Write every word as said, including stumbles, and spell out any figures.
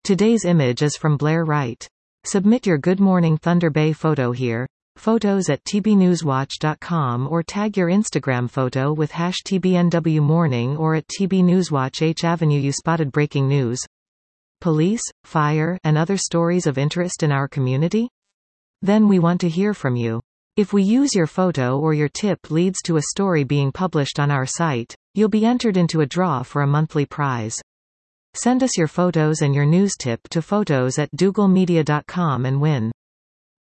Today's image is from Blair Wright. Submit your Good Morning Thunder Bay photo here. Photos at t b newswatch dot com or tag your Instagram photo with hash T B N W morning or at T B Newswatch H Avenue. You spotted breaking news, police, fire, and other stories of interest in our community? Then we want to hear from you. If we use your photo or your tip leads to a story being published on our site, you'll be entered into a draw for a monthly prize. Send us your photos and your news tip to photos at dougal media dot com and win.